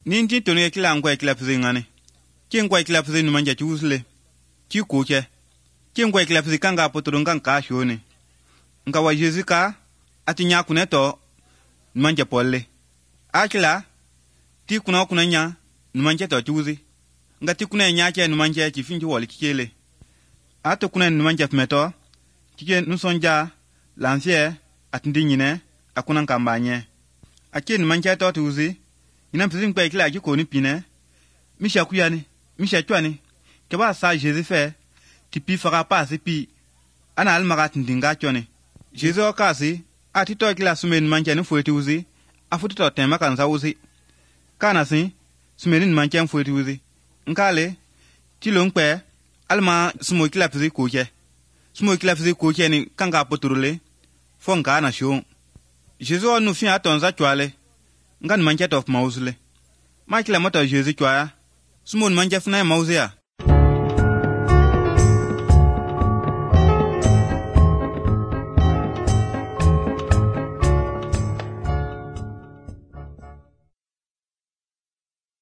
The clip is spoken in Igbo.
Ninti tonu kila ngwa kila pzi ngane. Ki ngwa kila pzi numanja chusle. Ki kuche. Ki ngwa kila pzi kanga poturunga nka shone. Nka wa Jesu ka ati nya kuneto numanja polle. Akila ti kuna kunanya numanja to chuzi. Nga ti kuna nya ke numanja chifinji wali kikele. Ato kuna numanja meto kike nusonja lansie atindi nyine akuna nkambanye. Ake numanja to tuzi. Ina pzi ngwa kila kiko ni pine. Misha kuyani, misha chwani. Keba sa Jesu fe tipi faka pasi pi ana almaga tindinga chone. Jesu kasi ati to kila sumen numanja ni fueti uzi. Afuti to tema kanza uzi. Kana si sumenin manchen fueti uzi. Nkale tilo nkpe alma sumo kila pzi kuche. Sumo kila pzi kuche ni kanga poturule fonka na shon. Jesu onu fi atonza chwale. Ngan manche tof mauzule. Ma kila moto Jesu chwaya. Sumo manche funa mauze ya.